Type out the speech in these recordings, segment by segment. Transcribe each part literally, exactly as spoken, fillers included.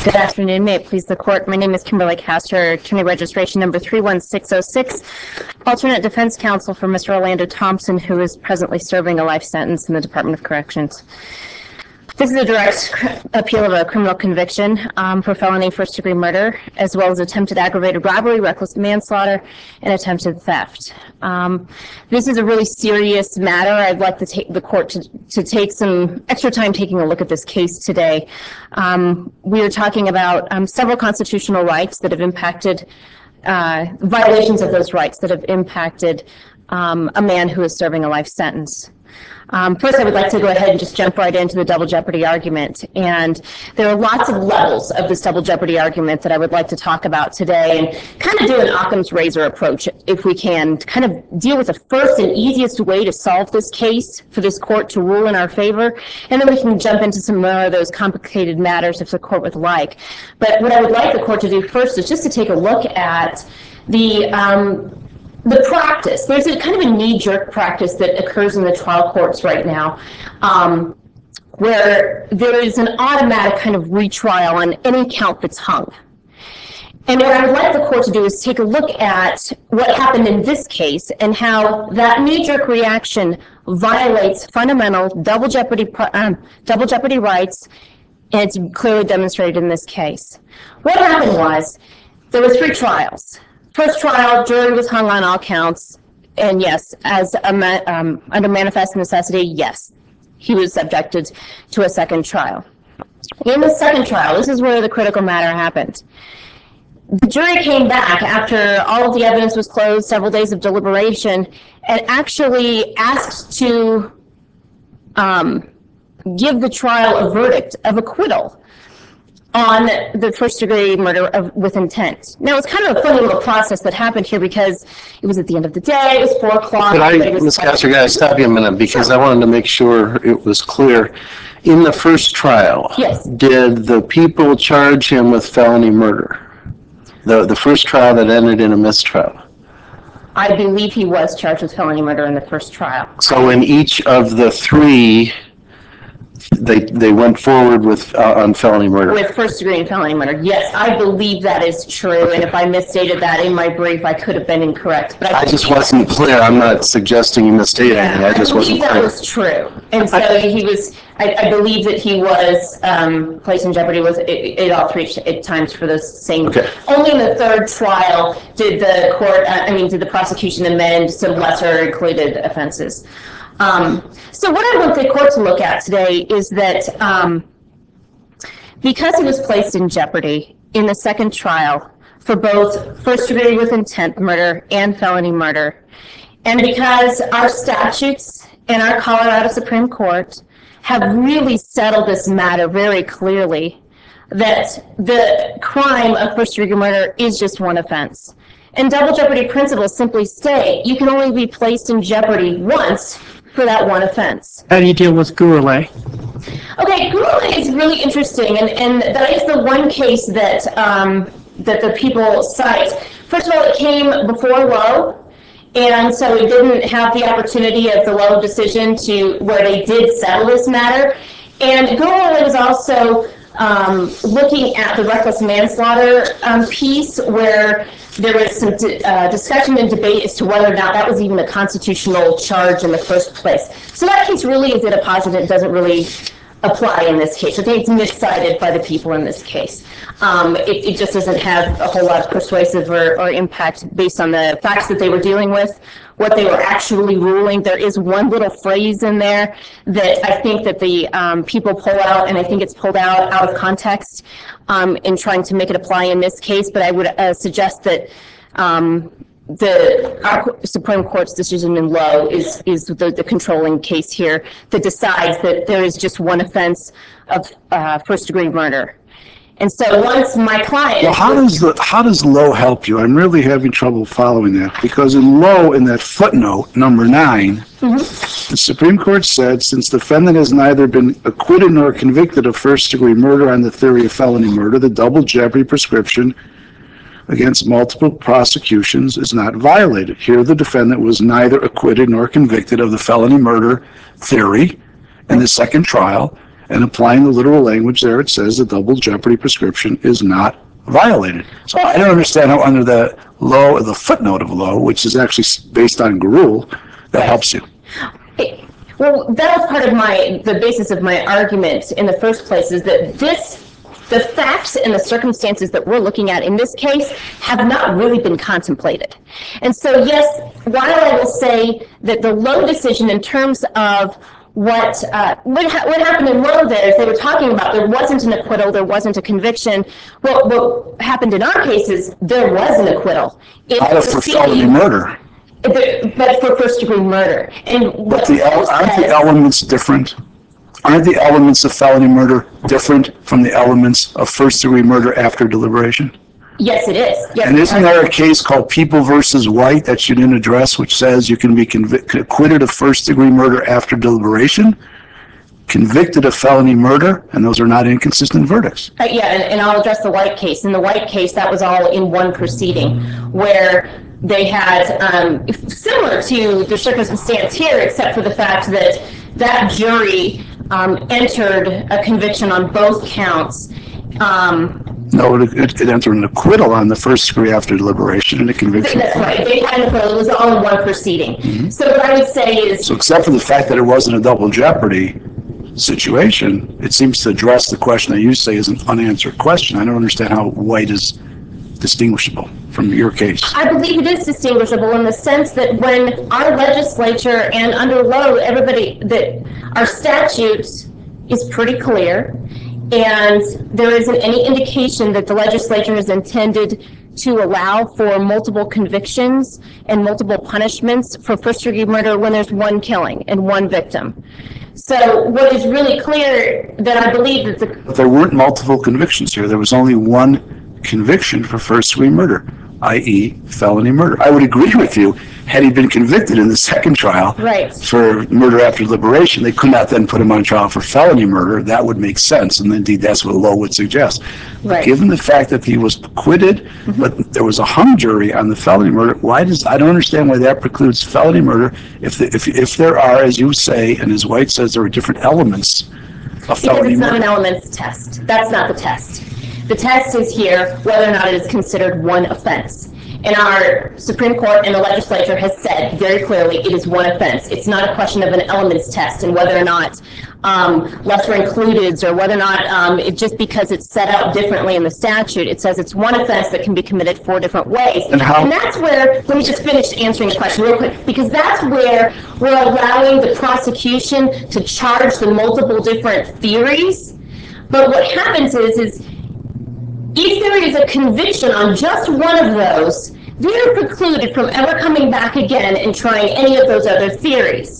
Good afternoon. May it please the court. My name is Kimberly Castor, attorney registration number three one six zero six, alternate defense counsel for Mister Orlando Thompson, who is presently serving a life sentence in the Department of Corrections. This is a direct appeal of a criminal conviction um, for felony first-degree murder, as well as attempted aggravated robbery, reckless manslaughter, and attempted theft. Um, this is a really serious matter. I'd like to take the court to, to take some extra time taking a look at this case today. Um, we are talking about um, several constitutional rights that have impacted, uh, violations of those rights that have impacted um, a man who is serving a life sentence. Um, first, I would like to go ahead and just jump right into the double jeopardy argument. And there are lots of levels of this double jeopardy argument that I would like to talk about today and kind of do an Occam's razor approach, if we can, to kind of deal with the first and easiest way to solve this case for this court to rule in our favor. And then we can jump into some more of those complicated matters if the court would like. But what I would like the court to do first is just to take a look at the um, The practice. There's a kind of a knee-jerk practice that occurs in the trial courts right now, um, where there is an automatic kind of retrial on any count that's hung. And what I would like the court to do is take a look at what happened in this case and how that knee-jerk reaction violates fundamental double jeopardy, um, double jeopardy rights, and it's clearly demonstrated in this case. What happened was there were three trials. First trial, jury was hung on all counts, and yes, as a ma um, under manifest necessity, yes, he was subjected to a second trial. In the second trial, this is where the critical matter happened. The jury came back after all of the evidence was closed, several days of deliberation, and actually asked to um, give the trial a verdict of acquittal on the first-degree murder of, with intent. Now, it's kind of a funny little process that happened here because it was at the end of the day, it was four o'clock. Could I, Miz Castor, can I stop you a minute because I wanted to make sure it was clear. In the first trial, yes, did the people charge him with felony murder? The, the first trial that ended in a mistrial? I believe he was charged with felony murder in the first trial. So in each of the three, They they went forward with uh, on felony murder. With first degree and felony murder, yes, I believe that is true. Okay. And if I misstated that in my brief, I could have been incorrect. But I, I just wasn't clear. I'm not suggesting you misstated yeah, anything. I just I wasn't that clear. That was true, and so I, he was. I, I believe that he was um, placed in jeopardy with it, it all three at times for the same. Okay. Only in the third trial did the court. Uh, I mean, did the prosecution amend some lesser included offenses. Um, so what I want the court to look at today is that um, because he was placed in jeopardy in the second trial for both first degree with intent murder and felony murder, and because our statutes and our Colorado Supreme Court have really settled this matter very clearly, that the crime of first degree murder is just one offense. And double jeopardy principles simply state you can only be placed in jeopardy once for that one offense. How do you deal with Gurley? Okay, Gurley is really interesting, and, and that is the one case that um, that the people cite. First of all, it came before Lowe, and so it didn't have the opportunity of the Lowe decision to where they did settle this matter. And Gurley was also um, looking at the reckless manslaughter um, piece where there was some uh, discussion and debate as to whether or not that was even a constitutional charge in the first place. So that case really is at a positive. It doesn't really apply in this case. I think it's miscited by the people in this case. Um, it, it just doesn't have a whole lot of persuasive or, or impact based on the facts that they were dealing with, what they were actually ruling. There is one little phrase in there that I think that the um, people pull out, and I think it's pulled out out of context um, in trying to make it apply in this case, but I would uh, suggest that um, the our Supreme Court's decision in Lowe is is the, the controlling case here that decides that there is just one offense of uh, first degree murder. And so once my client... Well, how does the how does Lowe help you? I'm really having trouble following that, because in Lowe, in that footnote number nine, mm-hmm. the Supreme Court said, since the defendant has neither been acquitted nor convicted of first degree murder on the theory of felony murder, the double jeopardy prescription against multiple prosecutions is not violated. Here, the defendant was neither acquitted nor convicted of the felony murder theory in the second trial, and applying the literal language there, it says the double jeopardy prescription is not violated. So I don't understand how under the law, the footnote of law, which is actually based on Garul, that helps you. Well, that was part of my, the basis of my argument in the first place, is that this, the facts and the circumstances that we're looking at in this case have not really been contemplated. And so, yes, while I will say that the Lowe decision in terms of what uh, what, ha what happened in Lowe there is they were talking about there wasn't an acquittal, there wasn't a conviction. Well, what happened in our case is there was an acquittal. Out of for felony murder. But for first degree murder. And but the, aren't the elements different? Aren't the elements of felony murder different from the elements of first degree murder after deliberation? Yes, it is. Yes, and isn't there a case called People versus White that you didn't address, which says you can be acquitted of first degree murder after deliberation, convicted of felony murder, and those are not inconsistent verdicts? Uh, yeah, and, and I'll address the White case. In the White case, that was all in one proceeding, where they had, um, similar to the circumstance here, except for the fact that that jury um, entered a conviction on both counts. Um, no, it, it entered an acquittal on the first degree after deliberation and a conviction. That's right. They had an acquittal. It was all in one proceeding. Mm-hmm. So what I would say is... So except for the fact that it wasn't a double jeopardy situation, it seems to address the question that you say is an unanswered question. I don't understand how White is distinguishable from your case. I believe it is distinguishable in the sense that when our legislature and under Lowe, everybody, that our statute is pretty clear, and there isn't any indication that the legislature has intended to allow for multiple convictions and multiple punishments for first degree murder when there's one killing and one victim. So what is really clear that I believe that the... But there weren't multiple convictions here. There was only one conviction for first degree murder, that is felony murder. I would agree with you, had he been convicted in the second trial right. for murder after deliberation, they could not then put him on trial for felony murder. That would make sense, and indeed that's what Lowe would suggest. Right. Given the fact that he was acquitted, mm-hmm. but there was a hung jury on the felony murder, why does, I don't understand why that precludes felony murder if, the, if, if there are, as you say, and as White says, there are different elements of felony murder. Because it's not an elements test. That's not the test. The test is here whether or not it is considered one offense. And our Supreme Court and the legislature has said very clearly it is one offense. It's not a question of an elements test and whether or not um, lesser includeds or whether or not um, it just because it's set out differently in the statute. It says it's one offense that can be committed four different ways. And, how and that's where, let me just finish answering the question real quick, because that's where we're allowing the prosecution to charge the multiple different theories. But what happens is, is if there is a conviction on just one of those, they're precluded from ever coming back again and trying any of those other theories.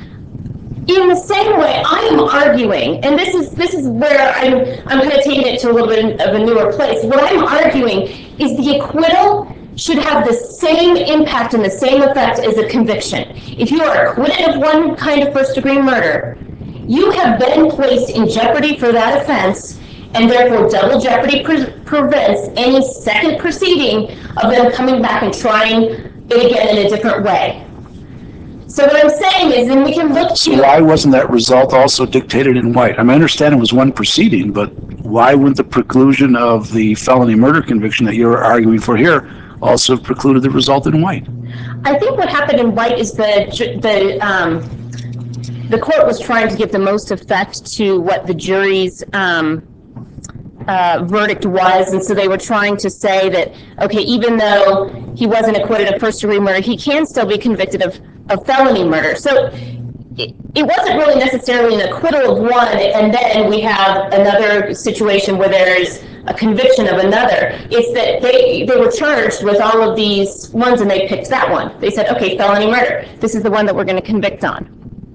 In the same way, I am arguing, and this is this is where I'm I'm kind of taking it to a little bit of a newer place. What I'm arguing is the acquittal should have the same impact and the same effect as a conviction. If you are acquitted of one kind of first degree murder, you have been placed in jeopardy for that offense, and therefore double jeopardy pre prevents any second proceeding of them coming back and trying it again in a different way. So what I'm saying is, then we can look to... So why wasn't that result also dictated in White? I mean, I understand it was one proceeding, but why wouldn't the preclusion of the felony murder conviction that you're arguing for here also have precluded the result in White? I think what happened in White is the, the, um, the court was trying to give the most effect to what the jury's um, Uh, verdict was, and so they were trying to say that, okay, even though he wasn't acquitted of first degree murder, he can still be convicted of, of felony murder. So it, it wasn't really necessarily an acquittal of one, and then we have another situation where there's a conviction of another. It's that they, they were charged with all of these ones, and they picked that one. They said, okay, felony murder. This is the one that we're going to convict on.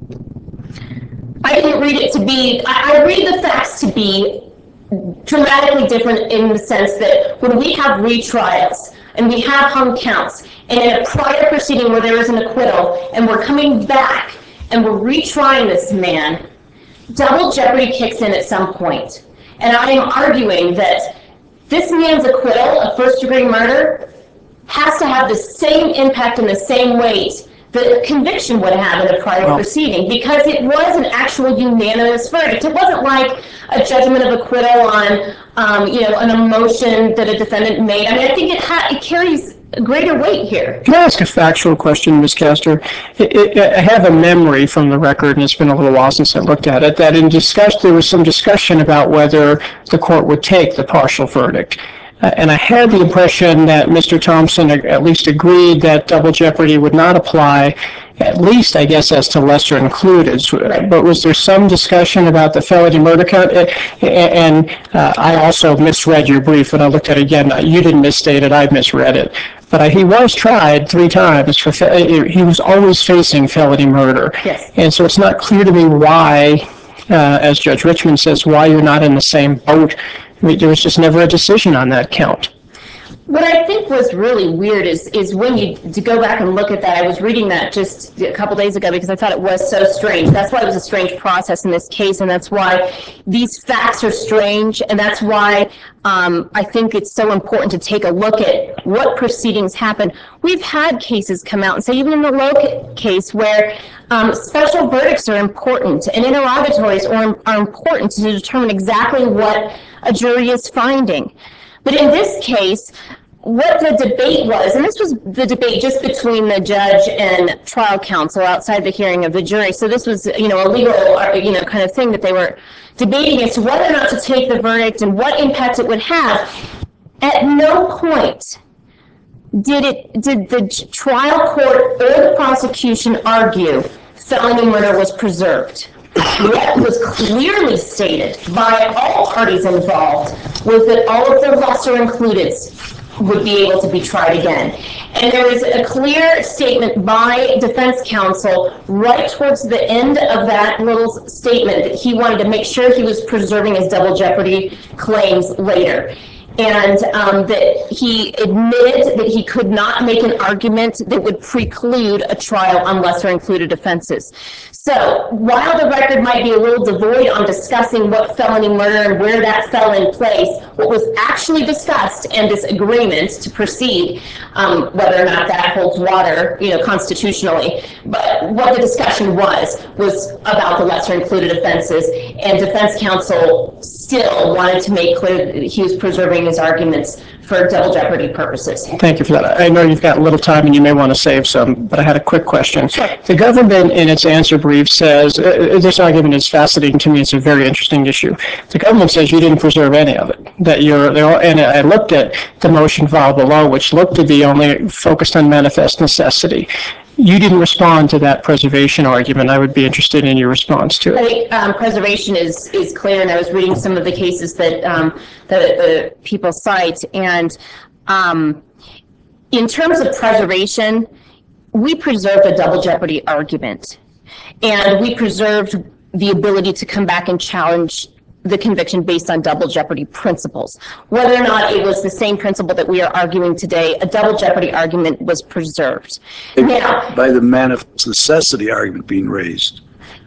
I didn't read it to be, I, I read the facts to be dramatically different in the sense that when we have retrials and we have hung counts, and in a prior proceeding where there is an acquittal and we're coming back and we're retrying this man, double jeopardy kicks in at some point. And I am arguing that this man's acquittal of first degree murder has to have the same impact and the same weight the conviction would have in a prior Well- proceeding, because it was an actual unanimous verdict. It wasn't like a judgment of acquittal on, um, you know, an emotion that a defendant made. I mean, I think it ha- it carries greater weight here. Can I ask a factual question, Miz Castor? I, I I have a memory from the record, and it's been a little while since I looked at it, that in discuss, there was some discussion about whether the court would take the partial verdict. Uh, and I had the impression that Mister Thompson ag- at least agreed that double jeopardy would not apply, at least, I guess, as to lesser included. But was there some discussion about the felony murder count? Uh, And uh, I also misread your brief when I looked at it again. You didn't misstate it, I misread it. But uh, he was tried three times for, fe- uh, he was always facing felony murder. Yes. And so it's not clear to me why, uh, as Judge Richmond says, why you're not in the same boat. I mean, there was just never a decision on that count. What I think was really weird is is when you to go back and look at that. I was reading that just a couple days ago because I thought it was so strange. That's why it was a strange process in this case, and that's why these facts are strange, and that's why um, I think it's so important to take a look at what proceedings happen. We've had cases come out and say, even in the Lowe ca- case, where um, special verdicts are important and interrogatories are, are important to determine exactly what a jury is finding. But in this case, what the debate was, and this was the debate just between the judge and trial counsel outside the hearing of the jury. So this was, you know, a legal, you know, kind of thing that they were debating as to whether or not to take the verdict and what impact it would have. At no point did it, did the trial court or the prosecution argue felony murder was preserved. What was clearly stated by all parties involved was that all of the lesser includeds would be able to be tried again. And there was a clear statement by defense counsel right towards the end of that little statement that he wanted to make sure he was preserving his double jeopardy claims later. And um, that he admitted that he could not make an argument that would preclude a trial on lesser included offenses. So while the record might be a little devoid on discussing what felony murder and where that fell in place, what was actually discussed and this agreement to proceed, um, whether or not that holds water, you know, constitutionally, but what the discussion was, was about the lesser included offenses, and defense counsel still wanted to make clear that he was preserving his arguments for double jeopardy purposes. Thank you for that. I know you've got little time and you may want to save some, but I had a quick question. Sure. The government, in its answer brief, says, uh, this argument is fascinating to me, it's a very interesting issue. The government says you didn't preserve any of it, that you're, they're all, and I looked at the motion filed below, which looked to be only focused on manifest necessity. You didn't respond to that preservation argument. I would be interested in your response to I it. think um, preservation is is clear, and I was reading some of the cases that um, that the people cite, and um, in terms of preservation, we preserved a double jeopardy argument, and we preserved the ability to come back and challenge the conviction based on double jeopardy principles. Whether or not it was the same principle that we are arguing today, a double jeopardy argument was preserved. Now, By the manifest necessity argument being raised.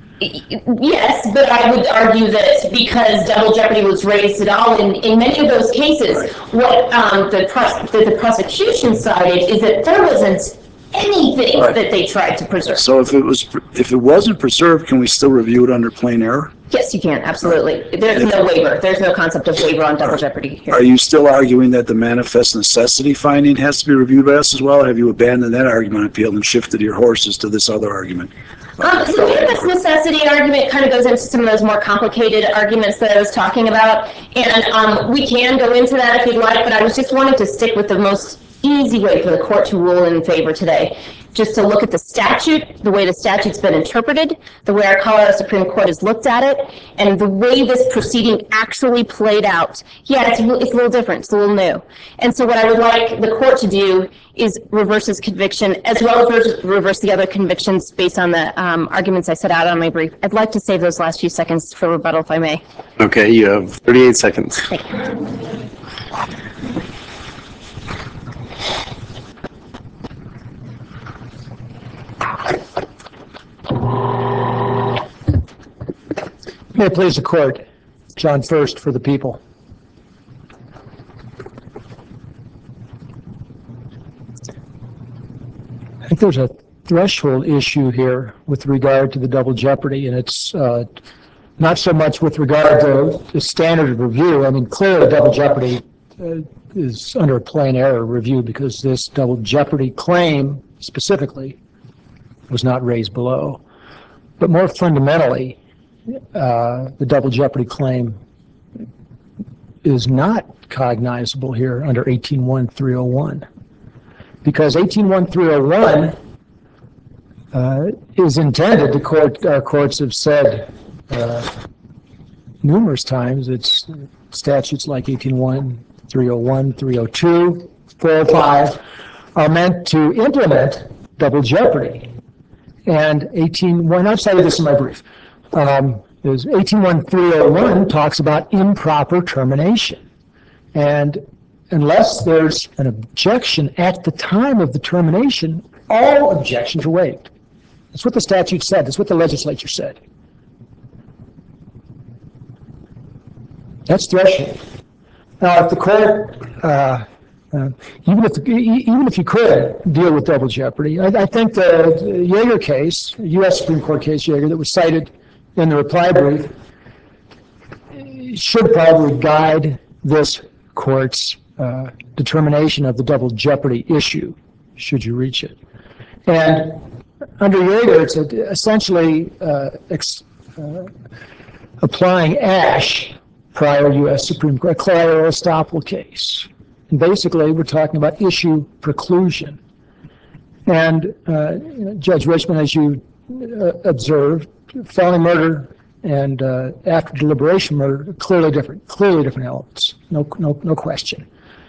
yes, but I would argue that because double jeopardy was raised at all in, in many of those cases, what um, the, pros- that the prosecution cited is that there wasn't anything Right. that they tried to preserve. So if it was, if it wasn't preserved, can we still review it under plain error? Yes, you can, absolutely. There's no waiver. There's no concept of waiver on double jeopardy here. Are you still arguing that the manifest necessity finding has to be reviewed by us as well? Or have you abandoned that argument appeal and shifted your horses to this other argument? Um, so the manifest necessity argument kind of goes into some of those more complicated arguments that I was talking about. And um, we can go into that if you'd like, but I was just wanting to stick with the most easy way for the court to rule in favor today. Just to look at the statute, the way the statute's been interpreted, the way our Colorado Supreme Court has looked at it, and the way this proceeding actually played out. Yeah, it's, it's a little different, it's a little new. And so what I would like the court to do is reverse this conviction, as well as reverse, reverse the other convictions based on the um, arguments I set out on my brief. I'd like to save those last few seconds for rebuttal, if I may. Okay, you have thirty-eight seconds. Thank you. May it please the court, John First for the people. I think there's a threshold issue here with regard to the double jeopardy, and it's uh, not so much with regard to the standard of review. I mean, clearly double jeopardy uh, is under a plain error review because this double jeopardy claim specifically was not raised below. But more fundamentally, uh, the double jeopardy claim is not cognizable here under eighteen one three oh one, because eighteen one three oh one uh, is intended, the court, our courts have said uh, numerous times, it's statutes like eighteen one three oh one, three oh two, four oh five are meant to implement double jeopardy. And eighteen, well, I've cited this in my brief, um, is eighteen one three oh one talks about improper termination. And unless there's an objection at the time of the termination, all objections are waived. That's what the statute said. That's what the legislature said. That's threshold. Now, if the court, uh, uh, even if even if you could deal with double jeopardy, I, I think the Yeager case, U S Supreme Court case Yeager, that was cited in the reply brief, should probably guide this court's uh, determination of the double jeopardy issue, should you reach it. And under Yeager, it's a, essentially uh, ex, uh, applying Ash, prior U S Supreme Court, collateral estoppel case. And basically, we're talking about issue preclusion. And uh, you know, Judge Richmond, as you uh, observed, felony murder and uh, after deliberation murder are clearly different, clearly different elements, no, no, no question.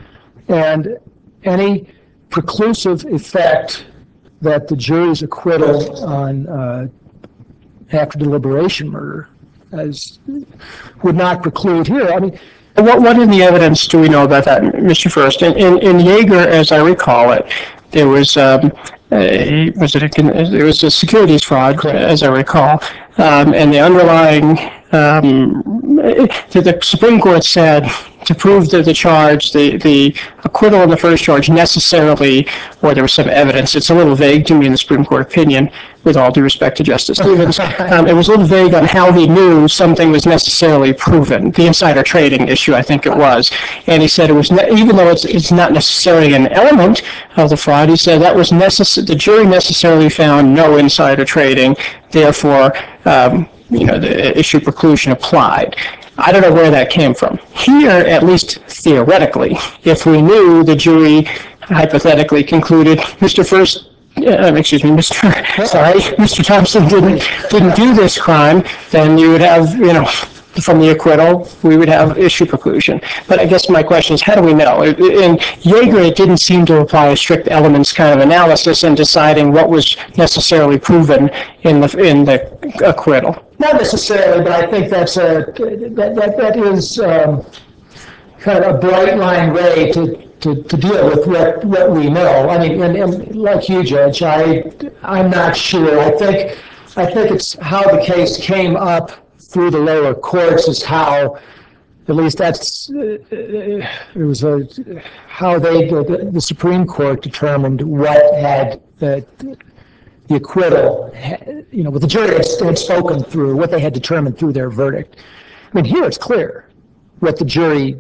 And any preclusive effect that the jury's acquittal on uh, after deliberation murder as would not preclude here. I mean, What, what in the evidence do we know about that, Mister First? In, in, in Yeager, as I recall it, there was, um, a, was it a, there was a securities fraud, as I recall, um, and the underlying, um, the Supreme Court said to prove that the charge, the, the acquittal on the first charge necessarily, or there was some evidence, it's a little vague to me in the Supreme Court opinion, with all due respect to Justice Stevens, um, it was a little vague on how he knew something was necessarily proven, the insider trading issue, I think it was. And he said it was, ne- even though it's, it's not necessarily an element of the fraud, he said that was necess- the jury necessarily found no insider trading, therefore, um, you know, the issue preclusion applied. I don't know where that came from. Here, at least theoretically, if we knew the jury hypothetically concluded Mister First, uh, excuse me, Mister Sorry, Mister Thompson didn't didn't do this crime, then you would have, you know, from the acquittal, we would have issue preclusion. But I guess my question is, how do we know? In Yeager, it didn't seem to apply a strict elements kind of analysis in deciding what was necessarily proven in the in the acquittal. not necessarily, but I think that's a that that, that is um, kind of a bright line way to. To, to deal with what, what we know. I mean, and, and like you, Judge, I I'm not sure. I think I think it's how the case came up through the lower courts is how, at least that's uh, it was a how they the, the Supreme Court determined what had the the acquittal, you know, what the jury had, had spoken through, what they had determined through their verdict. I mean, here it's clear what the jury.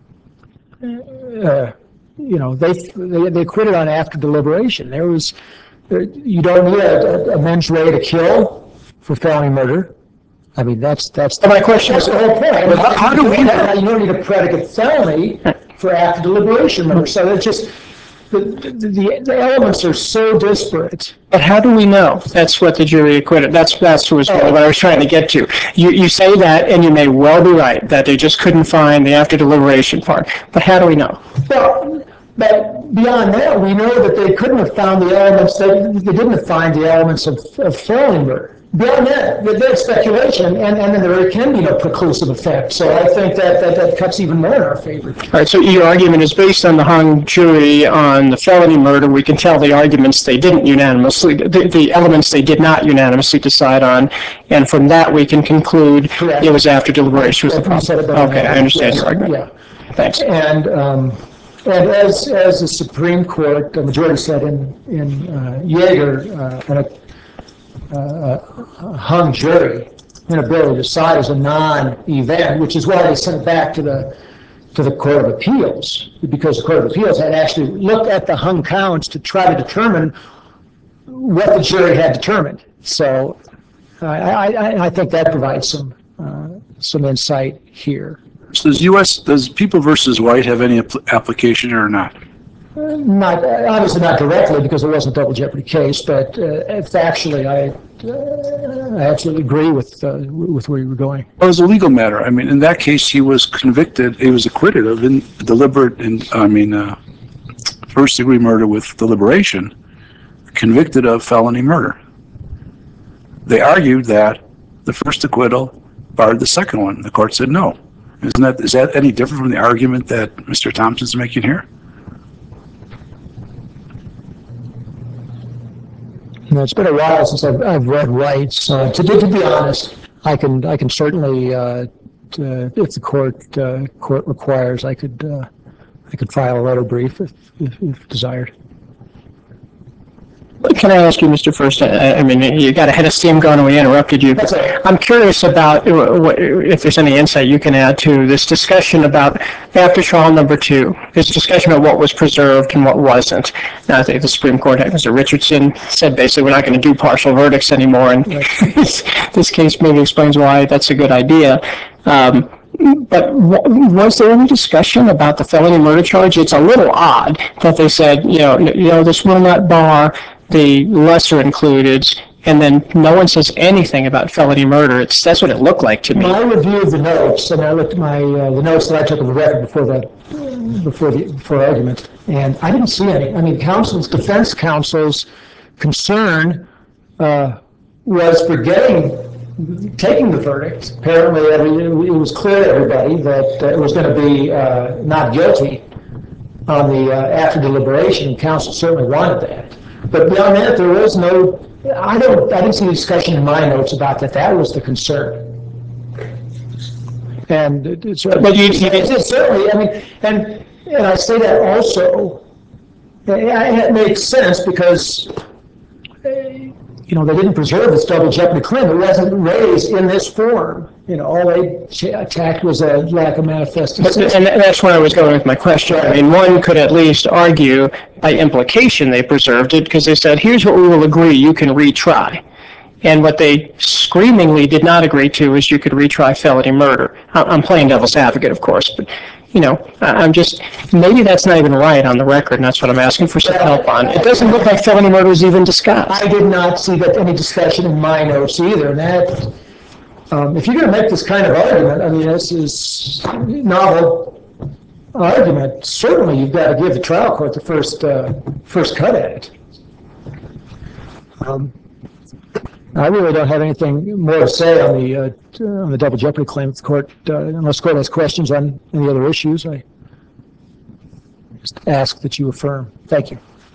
Uh, You know, they, they they acquitted on after deliberation. There was, you don't need a, a mens rea to kill for felony murder. I mean, that's that's my question that's is, the whole point. But how, how do we know? You don't need a predicate felony for after deliberation murder. So it's just the, the the elements are so disparate. But how do we know that's what the jury acquitted? That's that's was what I was trying to get to. You you say that, and you may well be right that they just couldn't find the after deliberation part. But how do we know? Well, but beyond that, we know that they couldn't have found the elements. They, they didn't find the elements of, of felony murder. Beyond that, there's speculation, and, and then there can be no preclusive effect. So I think that, that that cuts even more in our favor. All right, so your argument is based on the hung jury on the felony murder. We can tell the arguments they didn't unanimously, the, the elements they did not unanimously decide on, and from that we can conclude Correct. It was after deliberation was the You said it problem. better Okay, than I understand yes. your argument. Yeah. Thanks. And um, And as, as the Supreme Court, the majority said in, in uh, Yeager, uh, and a, uh, a hung jury, inability to decide is a non-event, which is why they sent it back to the to the Court of Appeals, because the Court of Appeals had actually looked at the hung counts to try to determine what the jury had determined. So I, I, I think that provides some uh, some insight here. So does U S, does People versus White have any apl- application or not? Not, obviously not directly because it wasn't a double jeopardy case, but uh, factually, I, uh, I absolutely agree with, uh, with where you were going. Well, it was a legal matter. I mean, in that case, he was convicted, he was acquitted of in deliberate, and I mean, uh, first degree murder with deliberation, convicted of felony murder. They argued that the first acquittal barred the second one. The court said no. Isn't that, is that any different from the argument that Mister Thompson's making here? You know, it's been a while since I've, I've read White's. Uh, to, to be honest, I can I can certainly, uh, to, if the court uh, court requires, I could uh, I could file a letter brief if, if, if desired. Can I ask you, Mister First, I, I mean, you got a head of steam going and we interrupted you. That's right. I'm curious about uh, what, if there's any insight you can add to this discussion about, after trial number two, this discussion about what was preserved and what wasn't. Now, I think the Supreme Court, Mister Richardson, said basically we're not going to do partial verdicts anymore, and right. this, this case maybe explains why that's a good idea. Um, But was there any discussion about the felony murder charge? It's a little odd that they said, you know, you know, this will not bar the lesser included, and then no one says anything about felony murder. It's that's what it looked like to me. My review of the notes, and I looked at my uh, the notes that I took of the record before the before the before argument, and I didn't see any. I mean, counsel's defense counsel's concern uh, was for getting. Taking the verdict. Apparently, every, it was clear to everybody that uh, it was going to be uh, not guilty on the uh, after deliberation, and counsel certainly wanted that. But beyond that, there was no. I don't. I didn't see any discussion in my notes about that. That was the concern. And it, it's, but you, you it, it certainly. I mean, and and I say that also. It, it makes sense because. Uh, You know, they didn't preserve this double jeopardy claim. It wasn't raised in this form. You know, all they attacked was a lack of manifest necessity. And that's where I was going with my question. I mean, one could at least argue by implication they preserved it because they said, here's what we will agree, you can retry. And what they screamingly did not agree to is you could retry felony murder. I'm playing devil's advocate, of course, but, you know, I'm just, maybe that's not even right on the record, and that's what I'm asking for some help on. It doesn't look like felony murder was even discussed. I did not see that any discussion in my notes either, and that, um, if you're going to make this kind of argument, I mean, this is novel argument, certainly you've got to give the trial court the first, uh, first cut at it. Um, I really don't have anything more to say on the uh, on the double jeopardy claim. The court, uh, unless the court has questions on any other issues, I just ask that you affirm. Thank you.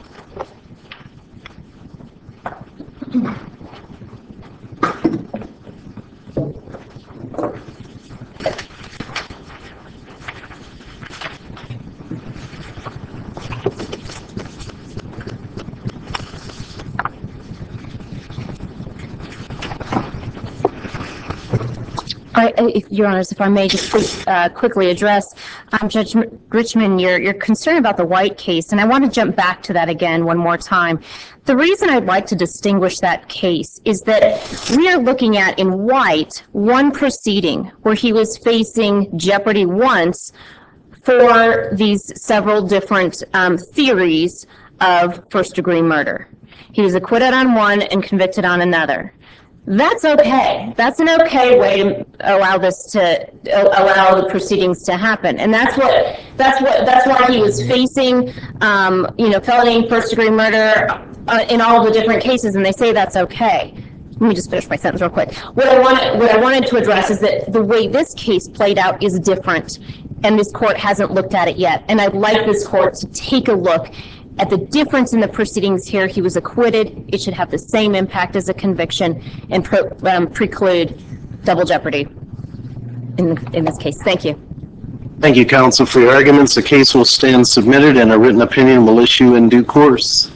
I, I- if, Your Honors, if I may just quick- uh, quickly address, um, Judge M- Richmond, your, your concern about the White case, and I want to jump back to that again one more time. The reason I'd like to distinguish that case is that we are looking at, in White, one proceeding where he was facing jeopardy once for these several different um, theories of first-degree murder. He was acquitted on one and convicted on another. That's okay. That's an okay way to allow this to allow the proceedings to happen, and that's what that's what that's why he was facing, um, you know, felony first degree murder uh, in all the different cases, and they say that's okay. Let me just finish my sentence real quick. What I wanted what I wanted to address is that the way this case played out is different, and this court hasn't looked at it yet, and I'd like this court to take a look at the difference in the proceedings here. He was acquitted. It should have the same impact as a conviction and pro, um, preclude double jeopardy in, in this case. Thank you. Thank you, counsel, for your arguments. The case will stand submitted and a written opinion will issue in due course.